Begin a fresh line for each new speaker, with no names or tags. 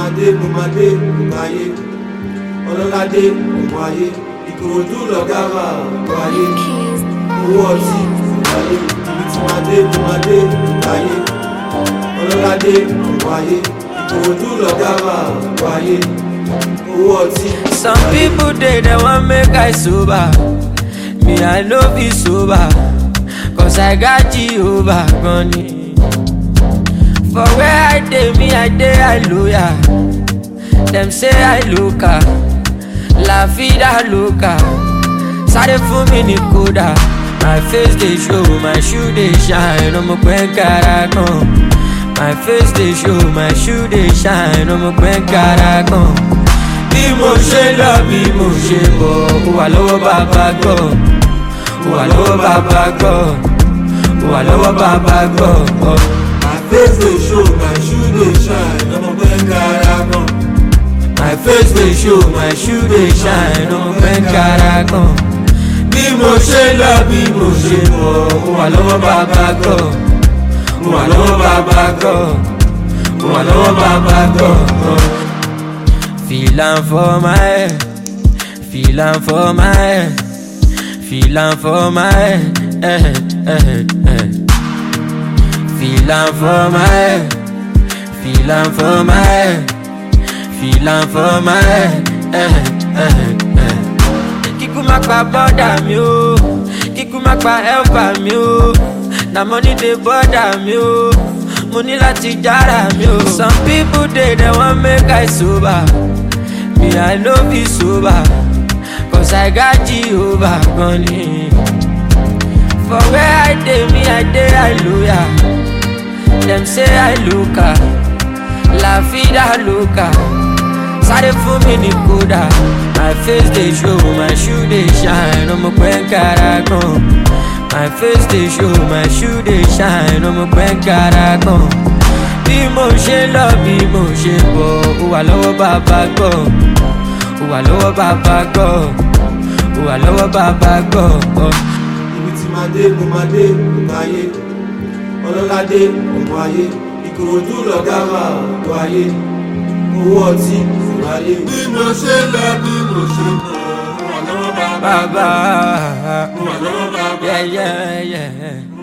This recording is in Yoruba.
dé gbogbo ayé ọlọ́ládé gbogbo ayé Ìkòròdú lọ̀gá wa gbogbo ayé owó ọtí gbogbo ayé ibi tí máa dé gbogbo ayé ọlọ́ládé gbogbo ayé Ìkòròdú lọ̀gá wa gbogbo ayé owó ọtí.
Some people they want make I sober. Me I no be sober, cause I got Jehovah money. For where I dey, me I dey I loyal. Them say I loca, la vida loca. Sáré fún mi ní kódà. My face dey show, my shoe dey shine. Ọmọ pẹ́ kára gan. My face dey show, my shoe dey shine. Ọmọ pẹ́ kára gan. Bí mo ṣe lọ, bí mo ṣe bọ̀, ó wà lọ́wọ́ bàbá God. Ó wà lọ́wọ́ bàbá God. Ó wà lọ́wọ́ bàbá God.
My face dey show, my shoe dey shine. Ọmọ pẹ́ kára gan.
My face dey show, my shoe dey shine. Ọmọ pẹ́ kára gan. Bí mo ṣe lọ, bí mo ṣe bọ̀, ó wà lọ́wọ́ bàbá God. Ó wà lọ́wọ́ bàbá God. Ó wà lọ́wọ́ bàbá God. Feel am for my head, feel am for my head, feel am for my head, feel am for my head, feel am for my head, feel am for my head. Kíkú má pa bọ́dà mi o, kíkú má pa helper mi o, na money dey bother mi o, mo ní láti jára mi o. Some people they want make I sober. Me I no be sober, cause I got Jehovah money. For where I dey, me I dey I loyal. Them say I loca, la vida loca. Sáré fún mi ní kódà. My face dey show, my shoe dey shine. Ọmọ pẹ́ kára gan. My face dey show, my shoe dey shine. Ọmọ pẹ́ kára gan. Bí mo ṣe lọ, bí mo ṣe bọ̀, ó wà lọ́wọ́ bàbá God. Ó wà lọ́wọ́ bàbá God. Ó wà lọ́wọ́ bàbá God.
Ibi tí máa dé gbogbo ayé ọlọ́ládé gbogbo ayé Ìkòròdú lọ̀gá wa gbogbo ayé owó ọtí gbogbo ayé. Bí mo ṣe lọ, bí mo ṣe bọ̀, ó wà lọ́wọ́ bàbá.
Bàbá.
Ó wà lọ́wọ́ bàbá.
Yeah.